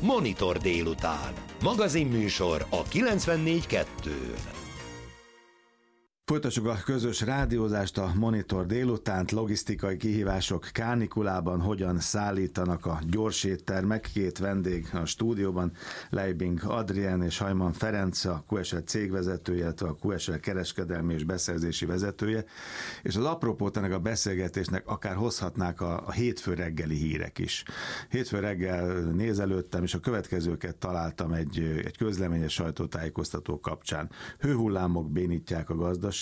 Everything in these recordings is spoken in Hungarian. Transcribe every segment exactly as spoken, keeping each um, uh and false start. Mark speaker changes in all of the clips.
Speaker 1: Monitor délután. Magazinműsor a kilencvennégy kettőn.
Speaker 2: Folytassuk a közös rádiózást, a Monitor délutánt. Logisztikai kihívások kánikulában, hogyan szállítanak a gyorséttermek. Két vendég a stúdióban, Leibing Adrien és Hajman Ferenc, a kú es el cégvezetője, illetve a kú es el kereskedelmi és beszerzési vezetője. És az apropót ennek a beszélgetésnek akár hozhatnák a, a hétfő reggeli hírek is. Hétfő reggel nézelődtem, és a következőket találtam egy, egy közleményes sajtótájékoztató kapcsán. Hőhullámok bénítják a gazdaságot.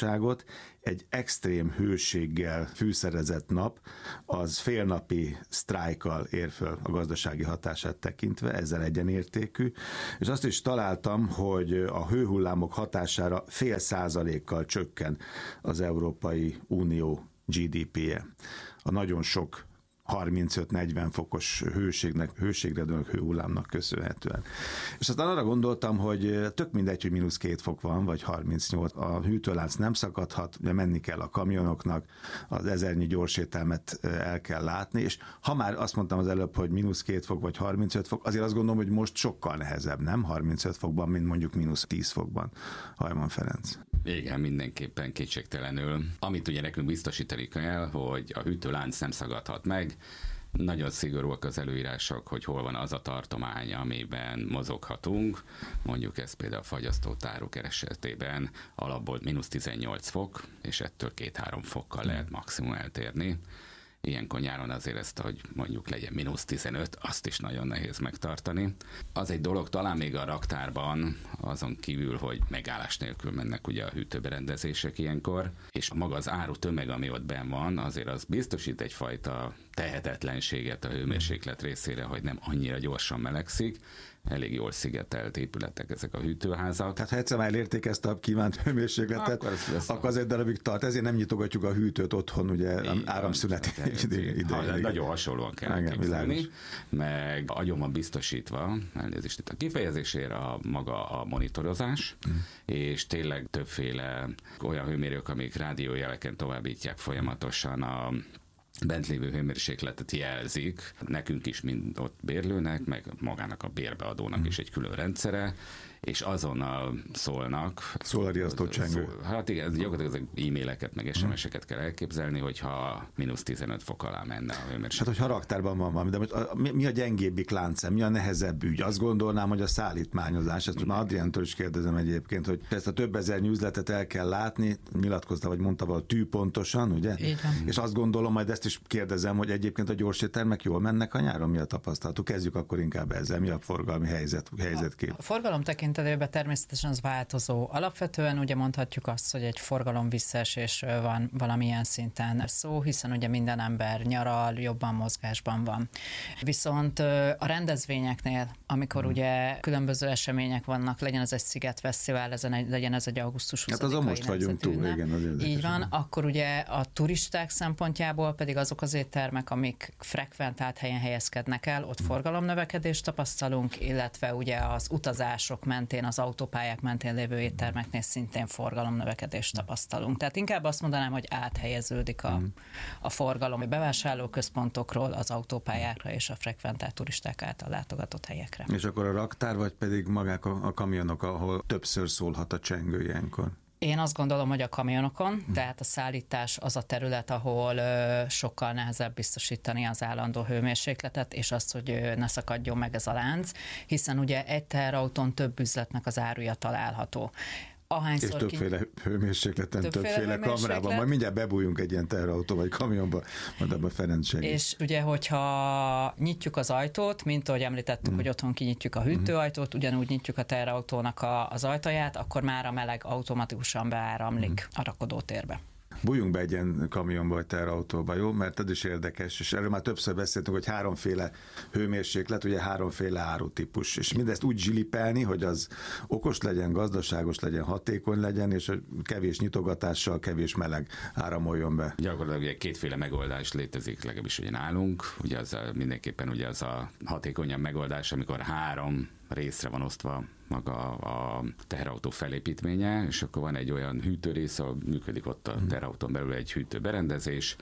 Speaker 2: Egy extrém hőséggel fűszerezett nap, az félnapi sztrájkkal ér föl a gazdasági hatását tekintve, ezzel egyenértékű, és azt is találtam, hogy a hőhullámok hatására fél százalékkal csökken az Európai Unió gé dé pé-je. A nagyon sok harmincöt-negyven fokos hőségnek, hőségre dőlő hőhullámnak köszönhetően. És aztán arra gondoltam, hogy tök mindegy, hogy mínusz két fok van, vagy harmincnyolc, a hűtőlánc nem szakadhat, ugye menni kell a kamionoknak, az ezernyi gyorsételmet el kell látni, és ha már azt mondtam az előbb, hogy mínusz két fok, vagy harmincöt fok, azért azt gondolom, hogy most sokkal nehezebb, nem? harmincöt fokban, mint mondjuk mínusz tíz fokban. Hajman Ferenc.
Speaker 3: Igen, mindenképpen kétségtelenül. Amit ugye nekünk biztosítani kell, hogy a hűtőlánc nem szagadhat meg, nagyon szigorúak az előírások, hogy hol van az a tartomány, amiben mozoghatunk. Mondjuk ez például a fagyasztótáruk esetében alapból mínusz tizennyolc fok, és ettől két-három fokkal lehet maximum eltérni. Ilyenkor nyáron azért ezt, hogy mondjuk legyen mínusz tizenöt, azt is nagyon nehéz megtartani. Az egy dolog, talán még a raktárban, azon kívül, hogy megállás nélkül mennek ugye a hűtőberendezések ilyenkor, és maga az áru tömeg, ami ott benn van, azért az biztosít egyfajta tehetetlenséget a hőmérséklet részére, hogy nem annyira gyorsan melegszik. Elég jól szigetelt épületek ezek a hűtőházak.
Speaker 2: Tehát ha egyszer már elérték ezt a kívánt hőmérsékletet, akkor, akkor az egy darabig tart. Ezért nem nyitogatjuk a hűtőt otthon, ugye áramszünet idején.
Speaker 3: Nagyon hasonlóan kell képzelni, meg agyon van biztosítva, elnézést itt a kifejezésére, a maga a monitorozás, mm. és tényleg többféle olyan hőmérők, amik rádiójeleken továbbítják folyamatosan a bent lévő hőmérsékletet jelzik, nekünk is, mind ott bérlőnek, meg magának a bérbeadónak mm. is egy külön rendszere, és azonnal szólnak.
Speaker 2: Szól a riasztócsengő.
Speaker 3: Szól, hát igen, gyakorlatilag e-maileket, meg es em es-eket kell elképzelni, hogyha mínusz tizenöt fok alá menne a hőmérséklet.
Speaker 2: Hát, hogyha raktárban van valami, de most a, mi, mi a gyengébbik láncem, mi a nehezebb ügy? Azt gondolnám, hogy a szállítmányozás. Ezt már Adriántól is kérdezem egyébként, hogy ezt a több ezer üzletet el kell látni, nyilatkozta, vagy mondta valahogy tűpontosan, ugye? És azt gondolom, majd ezt is kérdezem, hogy egyébként a gyorséttermek jól mennek a nyáron, mi a tapasztalatuk? Kezdjük akkor inkább ezzel, mi a forgalmi helyzet, helyzetkép?
Speaker 4: A forgalom tekintetében természetesen az változó. Alapvetően ugye mondhatjuk azt, hogy egy forgalom visszaesés van valamilyen szinten szó, hiszen ugye minden ember nyaral, jobban mozgásban van. Viszont a rendezvényeknél, amikor hmm. ugye különböző események vannak, legyen ez egy szigetfesztivál, legyen ez egy augusztus huszadikai
Speaker 2: hát azon most vagyunk túl, igen. Az
Speaker 4: így van, akkor ugye a turisták szempontjából pedig azok az éttermek, amik frekventált helyen helyezkednek el, ott hmm. forgalomnövekedést tapasztalunk, illetve ugye az utazások mentén, az autópályák mentén lévő éttermeknél szintén forgalomnövekedést tapasztalunk. Tehát inkább azt mondanám, hogy áthelyeződik a, a forgalom a bevásárlóközpontokról az autópályákra és a frekventált turisták által látogatott helyekre.
Speaker 2: És akkor a raktár, vagy pedig magák a, a kamionok, ahol többször szólhat a csengő ilyenkor?
Speaker 4: Én azt gondolom, hogy a kamionokon, hmm. tehát a szállítás az a terület, ahol ö, sokkal nehezebb biztosítani az állandó hőmérsékletet, és azt, hogy ö, ne szakadjon meg ez a lánc, hiszen ugye egy teherautón több üzletnek az áruja található. Ahányszor
Speaker 2: és többféle ki... hőmérsékleten, többféle, többféle hőmérséklet. Kamrában. Majd mindjárt bebújunk egy ilyen teherautó vagy kamionba, majd abban Ferenc segít.
Speaker 4: És ugye, hogyha nyitjuk az ajtót, mint ahogy említettük, mm. hogy otthon kinyitjuk a hűtőajtót, ugyanúgy nyitjuk a teherautónak a, az ajtaját, akkor már a meleg automatikusan beáramlik mm. a rakodótérbe.
Speaker 2: Bújjunk be egy ilyen kamionba vagy teherautóba, jó? Mert ez is érdekes, és erről már többször beszéltünk, hogy háromféle hőmérséklet, ugye háromféle árutípus, és mindezt úgy zsilipelni, hogy az okos legyen, gazdaságos legyen, hatékony legyen, és kevés nyitogatással, kevés meleg áramoljon be.
Speaker 3: Gyakorlatilag ugye kétféle megoldás létezik, legalábbis ugye nálunk, ugye az a, mindenképpen ugye az a hatékonyabb megoldás, amikor három részre van osztva maga a teherautó felépítménye, és akkor van egy olyan hűtőrész, ahol működik ott a teherautón belül egy hűtőberendezés,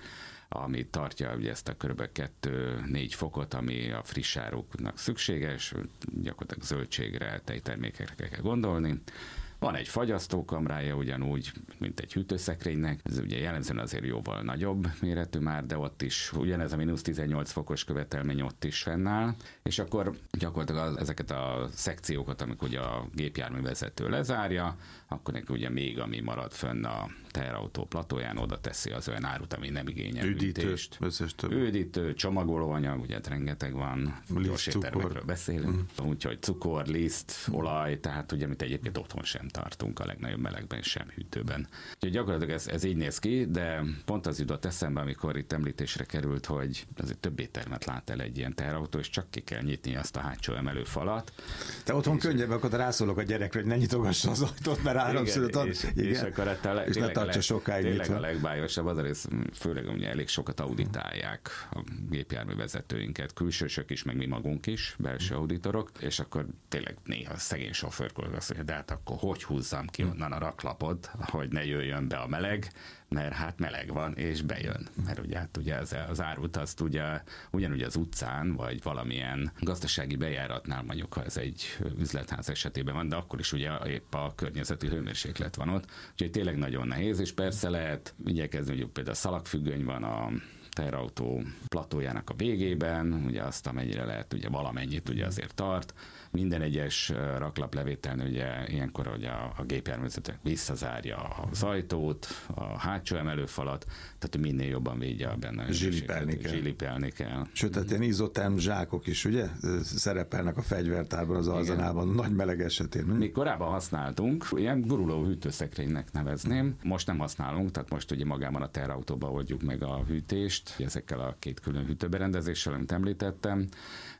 Speaker 3: ami tartja ugye ezt a kb. kettő-négy fokot, ami a friss áruknak szükséges, gyakorlatilag zöldségre, tejtermékekre kell gondolni. Van egy fagyasztókamrája ugyanúgy, mint egy hűtőszekrénynek, ez ugye jellemzően azért jóval nagyobb méretű már, de ott is ugyanez a mínusz tizennyolc fokos követelmény ott is fennáll, és akkor gyakorlatilag az, ezeket a szekciókat, amikor ugye a gépjárművezető lezárja, akkor neki ugye még ami marad fönn a teherautó platóján, oda teszi az olyan árut, ami nem igényel hűtést. Üdítő, csomagolóanyag, ugye rengeteg van, gyors éttermekről beszélünk, mm. úgyhogy cukor, liszt, olaj, tehát ugye, amit egyébként otthon sem tartunk a legnagyobb melegben, sem hűtőben. Úgyhogy gyakorlatilag ez, ez így néz ki, de pont az jutott eszembe, amikor itt említésre került, hogy azért több éttermet lát el egy ilyen teherautó, és csak ki kell nyitni azt a hátsó emelőfalat.
Speaker 2: Te otthon könnyebb, akkor rászólok a gyerekre, hogy ne nyitogassa az ajtót, mert áramszület ad.
Speaker 3: És, és, és akkor a
Speaker 2: és ne tartsa sokáig
Speaker 3: tényleg
Speaker 2: nyitva.
Speaker 3: A legbájosabb az a rész, főleg ugye elég sokat auditálják a gépjárművezetőinket, külsősök is, meg mi magunk is, belső auditorok, és akkor tényleg néha szegény sofőrkor azt mondja, de hát akkor hogy húzzam ki onnan a raklapot, hogy ne jöjjön be a meleg, mert hát meleg van, és bejön. Mert ugye, hát ugye az, az árut azt ugye ugyanúgy az utcán, vagy valamilyen gazdasági bejáratnál, mondjuk, ha ez egy üzletház esetében van, de akkor is ugye épp a környezeti hőmérséklet van ott. Úgyhogy tényleg nagyon nehéz, és persze lehet igyekezni, hogy például szalagfüggöny van a teherautó platójának a végében, ugye azt amennyire lehet, ugye valamennyit ugye azért tart. Minden egyes raklaplevételnél ugye ilyenkor ugye a, a gépjárművezető visszazárja az ajtót, a hátsó emelőfalat, tehát minél jobban védje benne a
Speaker 2: zsilipelni kell.
Speaker 3: Zsilipelni kell.
Speaker 2: Sőt, tehát ilyen izoterm zsákok is, ugye? Szerepelnek a fegyvertárban, az arzenálban, nagy meleg esetén.
Speaker 3: Mi korábban használtunk, ilyen guruló hűtőszekrénynek nevezném. Most nem használunk, tehát most ugye magában a teherautóban oldjuk meg a hűtést, ezekkel a két külön hűtőberendezéssel, amit említettem,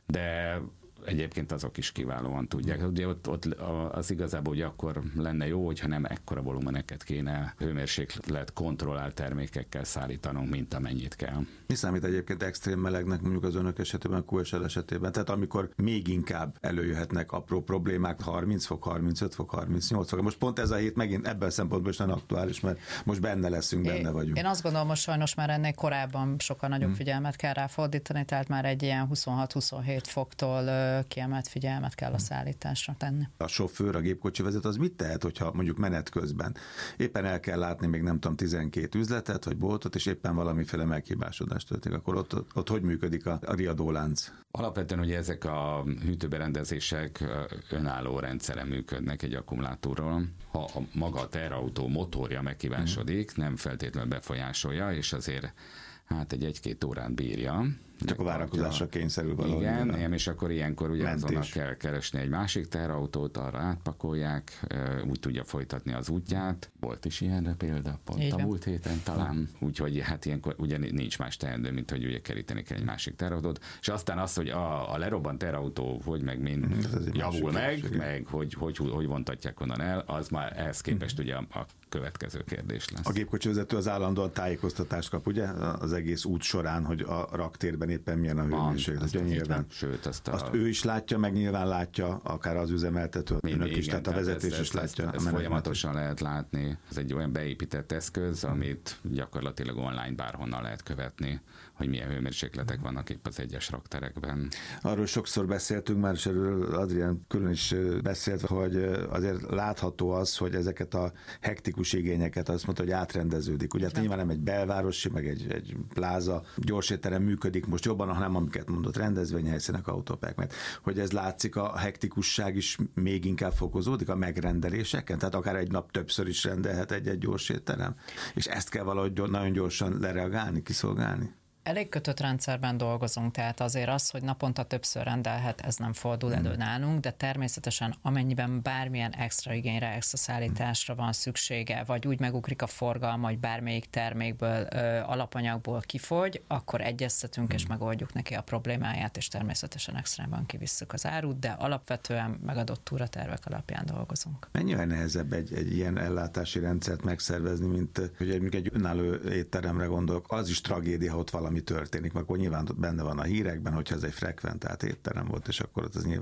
Speaker 3: de egyébként azok is kiválóan tudják. Ugye ott, ott az igazából ugye akkor lenne jó, hogyha nem ekkora volumeneket kéne hőmérséklet kontrollált termékekkel szállítanunk, mint amennyit kell.
Speaker 2: Mi számít egyébként extrém melegnek mondjuk az önök esetében, a kú es el esetében? Tehát amikor még inkább előjöhetnek apró problémák, harminc fok, harmincöt fok, harmincnyolc fok. Most pont ez a hét megint ebből a szempontból is nagyon aktuális, mert most benne leszünk, benne vagyunk.
Speaker 4: Én azt gondolom, hogy sajnos már ennél korábban sokkal nagyobb hmm. figyelmet kell rá fordítani, tehát már egy ilyen huszonhat-huszonhét foktól kiemelt figyelmet kell a szállításra tenni. A
Speaker 2: sofőr, a gépkocsi vezető az mit tehet, hogyha mondjuk menet közben éppen el kell látni még nem tudom tizenkét üzletet vagy boltot, és éppen valamiféle meghibásodás történik, akkor ott, ott, ott hogy működik a, a riadólánc?
Speaker 3: Alapvetően ugye ezek a hűtőberendezések önálló rendszeren működnek egy akkumulátorról. Ha a maga a teherautó motorja meghibásodik, nem feltétlenül befolyásolja, és azért hát egy egy-két órát bírja.
Speaker 2: Csak a várakozásra kényszerül valahogy.
Speaker 3: Igen, igen, és akkor ilyenkor ugye azonnal kell keresni egy másik teherautót, arra átpakolják, úgy tudja folytatni az útját. Volt is ilyenre példa, pont igen. A múlt héten talán. Úgyhogy hát ilyenkor ugye nincs más teendő, mint hogy ugye keríteni kell egy másik teherautót. És aztán az, hogy a, a lerobbant teherautó hogy meg mind javul meg, kérdés, meg hogy, hogy, hogy, hogy vontatják onnan el, az már ehhez képest ugye a, a következő kérdés lesz.
Speaker 2: A gépkocsi vezető az állandóan tájékoztatást kap, ugye? Az egész út során, hogy a raktérben éppen milyen a hőmérséklet.
Speaker 3: Sőt, azt, a...
Speaker 2: azt ő is látja, meg nyilván látja, akár az üzemeltető, önök is, tehát a vezetés
Speaker 3: ez,
Speaker 2: is látja.
Speaker 3: Ezt, ezt folyamatosan lehet látni. Ez egy olyan beépített eszköz, amit gyakorlatilag online bárhonnan lehet követni, hogy milyen hőmérsékletek vannak itt az egyes rakterekben.
Speaker 2: Arról sokszor beszéltünk már, és erről Adrián külön is beszélt, hogy azért látható az, hogy ezeket a hektikus igényeket azt mondta, hogy átrendeződik. Ugye hát nyilván nem egy belvárosi, meg egy, egy pláza, gyorsétterem működik most jobban, hanem amiket mondott, rendezvényhelyszínek, autópák, mert hogy ez látszik, a hektikusság is még inkább fokozódik a megrendeléseken, tehát akár egy nap többször is rendelhet egy-egy gyorsétterem, és ezt kell valahogy nagyon gyorsan lereagálni, kiszolgálni.
Speaker 4: Elég kötött rendszerben dolgozunk, tehát azért az, hogy naponta többször rendelhet, ez nem fordul elő nálunk, de természetesen amennyiben bármilyen extra igényre, extra szállításra van szüksége, vagy úgy megugrik a forgalma, hogy bármelyik termékből, ö, alapanyagból kifogy, akkor egyeztetünk és megoldjuk neki a problémáját, és természetesen extrában kivisszük az árut, de alapvetően megadott túratervek alapján dolgozunk.
Speaker 2: Mennyivel nehezebb egy, egy ilyen ellátási rendszert megszervezni, mint hogy egy, egy önálló étteremre gondolok, az is tragédia, ha ott valami történik, mert akkor nyilván benne van a hírekben, hogyha ez egy frekventált étterem volt, és akkor ott az nyilván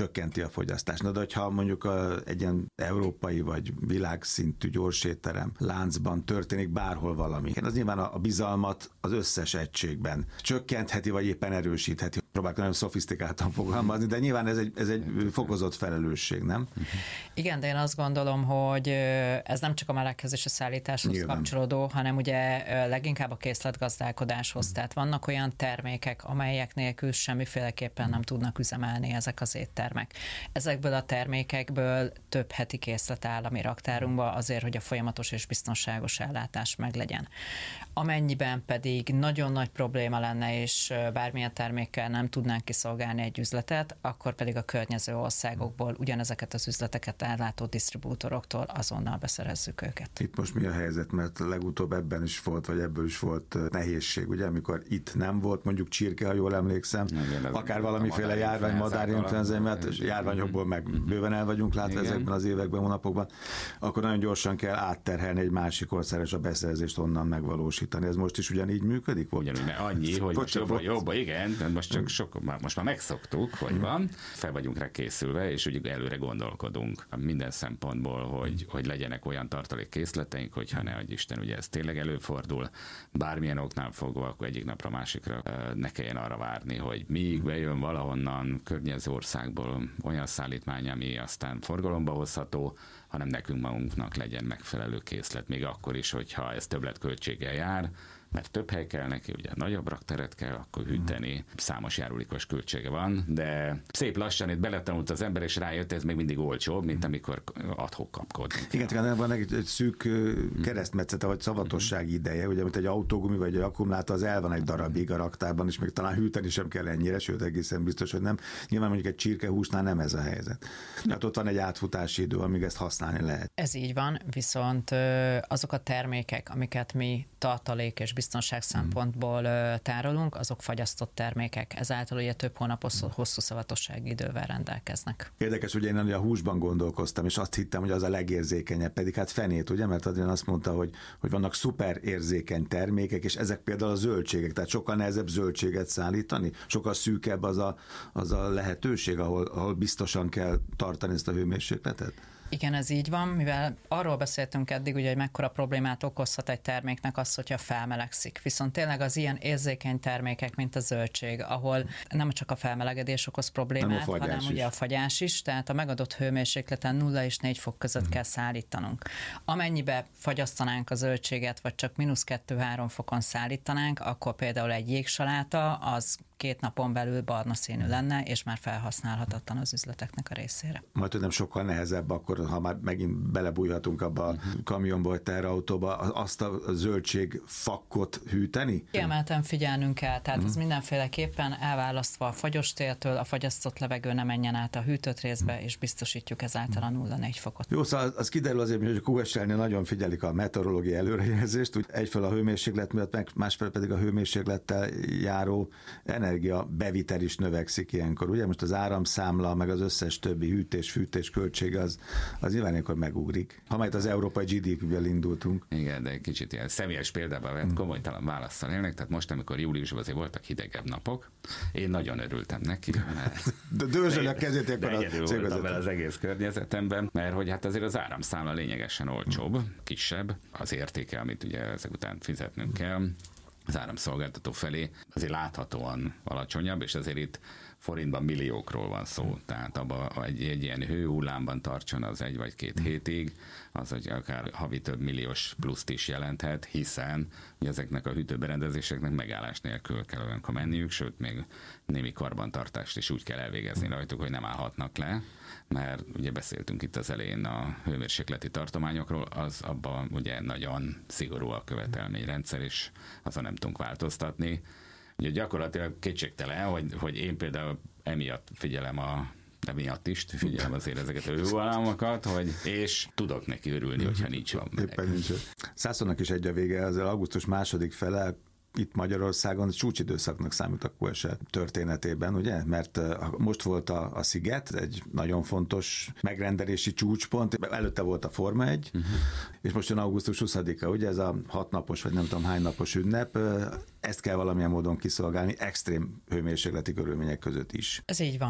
Speaker 2: csökkenti a fogyasztást. Na, de hogyha mondjuk a, egy ilyen európai vagy világszintű gyorsétterem láncban történik bárhol valami, az nyilván a, a bizalmat az összes egységben csökkentheti, vagy éppen erősítheti. Próbálok nagyon szofisztikáltan fogalmazni, de nyilván ez egy, ez egy fokozott felelősség, nem?
Speaker 4: Igen, de én azt gondolom, hogy ez nem csak a meleghez és a szállításhoz nyilván kapcsolódó, hanem ugye leginkább a készletgazdálkodáshoz. Tehát vannak olyan termékek, amelyek nélkül semmiféleképpen nem tudnak üzemelni ezek az éttermek. Ezekből a termékekből több heti készlet áll a mi raktárunkba azért, hogy a folyamatos és biztonságos ellátás meglegyen. Amennyiben pedig nagyon nagy probléma lenne, és bármilyen termékkel nem tudnánk kiszolgálni egy üzletet, akkor pedig a környező országokból ugyanezeket az üzleteket ellátó disztribútoroktól azonnal beszerezzük őket.
Speaker 2: Itt most mi a helyzet, mert legutóbb ebben is volt, vagy ebből is volt nehézség, ugye, amikor itt nem volt mondjuk csirke, ha jól emlékszem, nem, akár valamiféle járvány, madárinfluenza, mert járványokból meg bőven el vagyunk látva igen. ezekben az években, hónapokban, akkor nagyon gyorsan kell átterhelni egy másik országra, és a beszerzést onnan megvalósítani. Ez most is ugyanígy működik?
Speaker 3: Ugyanúgy, mert annyi, hogy most jobban, jobban, igen, most csak sok, most már megszoktuk, hogy van, fel vagyunk rá készülve, és ugye előre gondolkodunk minden szempontból, hogy, hogy legyenek olyan tartalékkészleteink, hogyha ne adj Isten, ugye ez tényleg előfordul, bármilyen oknál fogva, akkor egyik napra másikra ne kelljen arra várni, hogy míg bejön valahonnan környező országból olyan szállítmány, ami aztán forgalomba hozható, hanem nekünk magunknak legyen megfelelő készlet, még akkor is, hogyha ez többletköltséggel jár, mert több hely kell neki, ugye nagyobb rakteret kell akkor hűteni, számos járulékos költsége van, de szép lassan itt beletanult az ember, és rájött, ez még mindig olcsóbb, mint amikor ad-hoc kapkodni.
Speaker 2: Igen, igen, van egy, egy szűk keresztmetszete, vagy szavatossági ideje, ugye, mint egy autógumi, vagy egy akkumulátor, az el van egy darabig a raktárban, és még talán hűteni sem kell ennyire, sőt, egészen biztos, hogy nem. Nyilván mondjuk egy csirkehúsnál nem ez a helyzet. Tehát ott van egy átfutási idő, amíg ezt használni lehet.
Speaker 4: Ez így van, viszont azok a termékek, amiket mi tartalék és biztonság szempontból tárolunk, azok fagyasztott termékek, ezáltal ugye több hónapos hosszú szavatossági idővel rendelkeznek.
Speaker 2: Érdekes, ugye én a húsban gondolkoztam, és azt hittem, hogy az a legérzékenyebb, pedig hát fenét, ugye, mert Adrián azt mondta, hogy, hogy vannak szuper érzékeny termékek, és ezek például a zöldségek, tehát sokkal nehezebb zöldséget szállítani, sokkal szűkebb az a, az a lehetőség, ahol, ahol biztosan kell tartani ezt a hőmérsékletet.
Speaker 4: Igen, ez így van, mivel arról beszéltünk eddig, ugye, hogy mekkora problémát okozhat egy terméknek az, hogyha felmelegszik. Viszont tényleg az ilyen érzékeny termékek, mint a zöldség, ahol nem csak a felmelegedés okoz problémát, hanem is. Ugye a fagyás is, tehát a megadott hőmérsékleten nulla és négy fok között hmm. kell szállítanunk. Amennyibe fagyasztanánk a zöldséget, vagy csak mínusz kettő-három fokon szállítanánk, akkor például egy jégsaláta az két napon belül barna színű lenne, és már felhasználhatatlan az üzleteknek a részére.
Speaker 2: Majd tudom, sokkal nehezebb akkor, ha már megint belebújhatunk abba a kamionba vagy terautóba, azt a zöldség fakkot hűteni?
Speaker 4: Kiemelten figyelnünk kell, tehát uh-huh. ez mindenféleképpen elválasztva a fagyostéltől, a fagyasztott levegő ne menjen át a hűtött részbe, és biztosítjuk ezáltal a nulla négy fokot. Jó, szóval az kiderül azért, hogy a kú es el-nél nagyon figyelik a meteorológiai előrejelzést, úgy egyfelől a hőmérséklet miatt, másfelől pedig a hőmérséklettel járó energia bevitel is növekszik ilyenkor. Ugye most az áramszámla, meg az összes többi hűtés-fűtés költsége az, az nyilván ilyenkor megugrik. Ha majd az európai gé dé pé-vel indultunk.
Speaker 3: Igen, de egy kicsit ilyen személyes példában vett komolytalan válaszsal élnek, tehát most, amikor júliusban azért voltak hidegebb napok, én nagyon örültem neki, mert
Speaker 2: de dőzsöl a kezét ekkor a
Speaker 3: cégvezető. Az egész környezetemben, mert hogy hát azért az áramszámla lényegesen olcsóbb, kisebb, az értéke, amit ugye ezek után fizetnünk kell, az áramszolgáltató felé azért láthatóan alacsonyabb, és azért itt forintban milliókról van szó, tehát abban egy, egy ilyen hőhullámban tartson az egy vagy két hétig, az, hogy akár havi több milliós pluszt is jelenthet, hiszen ugye ezeknek a hűtőberendezéseknek megállás nélkül kell olyankor menniük, sőt még némi karbantartást is úgy kell elvégezni rajtuk, hogy nem állhatnak le, mert ugye beszéltünk itt az elején a hőmérsékleti tartományokról, az abban ugye nagyon szigorú a követelményrendszer, és azon nem tudunk változtatni. Ugye gyakorlatilag kétségtelen, hogy, hogy én például emiatt figyelem a de miatt is figyelem azért ezeket a hőhullamokat, hogy és tudok neki örülni, hogyha nincs van meleg.
Speaker 2: Éppen nincs. Szászonnak is egy a vége, az augusztus második fele itt Magyarországon csúcsidőszaknak számít a kú es el történetében, ugye? Mert most volt a, a Sziget, egy nagyon fontos megrendelési csúcspont, előtte volt a Forma egy, uh-huh. és most jön augusztus huszadika, ugye? Ez a hatnapos, vagy nem tudom hány napos ünnep, ezt kell valamilyen módon kiszolgálni, extrém hőmérsékleti körülmények között is.
Speaker 4: Ez így van.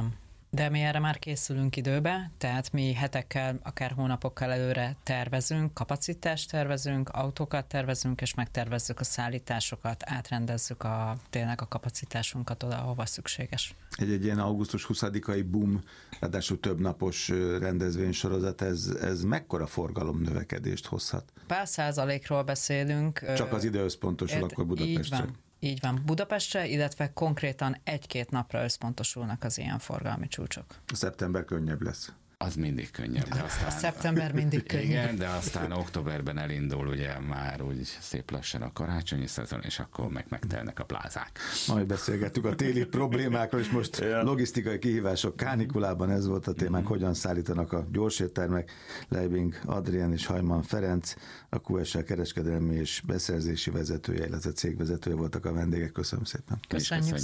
Speaker 4: De mi erre már készülünk időbe, tehát mi hetekkel, akár hónapokkal előre tervezünk, kapacitást tervezünk, autókat tervezünk, és megtervezzük a szállításokat, átrendezzük a, tényleg a kapacitásunkat oda, ahova szükséges.
Speaker 2: Egy-egy ilyen augusztus huszadikai boom, ráadásul több napos rendezvénysorozat, ez, ez mekkora forgalomnövekedést hozhat?
Speaker 4: Pár százalékról beszélünk.
Speaker 2: Csak az ide összpontosul akkor Budapestre.
Speaker 4: Így van. Így van, Budapestre, illetve konkrétan egy-két napra összpontosulnak az ilyen forgalmi csúcsok.
Speaker 2: A szeptember könnyebb lesz.
Speaker 3: Az mindig könnyebb. De aztán,
Speaker 4: a szeptember mindig könnyebb.
Speaker 3: Igen, de aztán októberben elindul ugye már úgy szép lassan a karácsonyi szezon, és akkor meg megtelnek a plázák.
Speaker 2: Majd beszélgettük a téli problémákról, és most logisztikai kihívások kánikulában, ez volt a témánk, mm-hmm. hogyan szállítanak a gyorséttermek. Leibing Adrián és Hajman Ferenc, a kú es el kereskedelmi és beszerzési vezetője, illetve cégvezetője voltak a vendégek. Köszönöm szépen.
Speaker 4: Köszönjük.